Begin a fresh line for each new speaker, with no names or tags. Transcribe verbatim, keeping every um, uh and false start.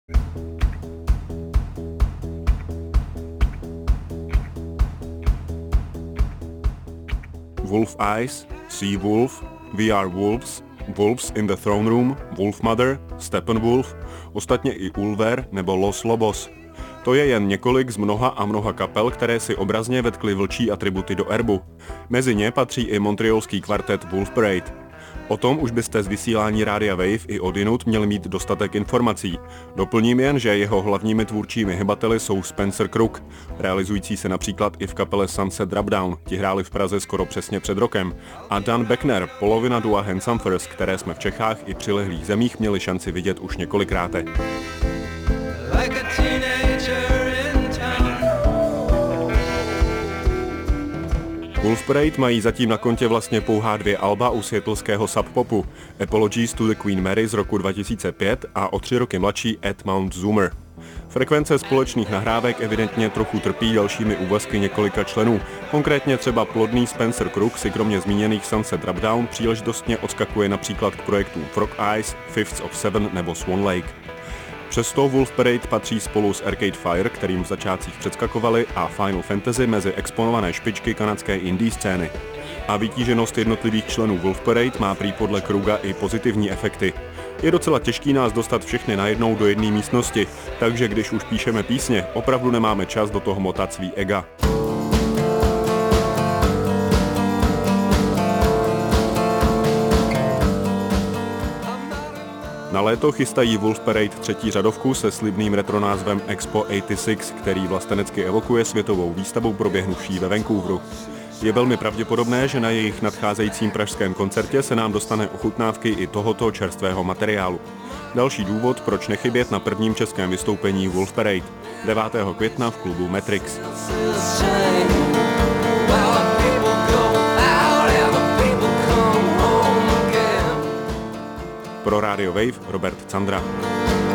Wolf Eyes, Sea Wolf, We Are Wolves, Wolves in the Throne Room, Wolfmother, Steppenwolf, ostatně i Ulver nebo Los Lobos. To je jen několik z mnoha a mnoha kapel, které si obrazně vetkly vlčí atributy do erbu. Mezi ně patří i montrealský kvartet Wolf Parade. O tom už byste z vysílání Rádia Wave i odinut měli mít dostatek informací. Doplním jen, že jeho hlavními tvůrčími hybateli jsou Spencer Crook, realizující se například i v kapele Sunset Drapdown, ti hráli v Praze skoro přesně před rokem, a Dan Beckner, polovina dua Handsome Furs, které jsme v Čechách i přilehlých zemích měli šanci vidět už několikrát. Wolf Parade mají zatím na kontě vlastně pouhá dvě alba u seattleského subpopu, Apologies to the Queen Mary z roku dva tisíce pět a o tři roky mladší At Mount Zoomer. Frekvence společných nahrávek evidentně trochu trpí dalšími úvazky několika členů, konkrétně třeba plodný Spencer Crook si kromě zmíněných Sunset Drapdown příležitostně odskakuje například k projektům Frog Eyes, Fifths of Seven nebo Swan Lake. Přesto Wolf Parade patří spolu s Arcade Fire, kterým v začátcích předskakovali, a Final Fantasy mezi exponované špičky kanadské indie scény. A vytíženost jednotlivých členů Wolf Parade má prý podle Kruga i pozitivní efekty. Je docela těžký nás dostat všechny najednou do jedné místnosti, takže když už píšeme písně, opravdu nemáme čas do toho motat svý ega. Na léto chystají Wolf Parade třetí řadovku se slibným retronázvem Expo osmdesát šest, který vlastenecky evokuje světovou výstavu proběhnuvší ve Vancouveru. Je velmi pravděpodobné, že na jejich nadcházejícím pražském koncertě se nám dostane ochutnávky i tohoto čerstvého materiálu. Další důvod, proč nechybět na prvním českém vystoupení Wolf Parade, devátého května v klubu Matrix. Pro Radio Wave Robert Candra.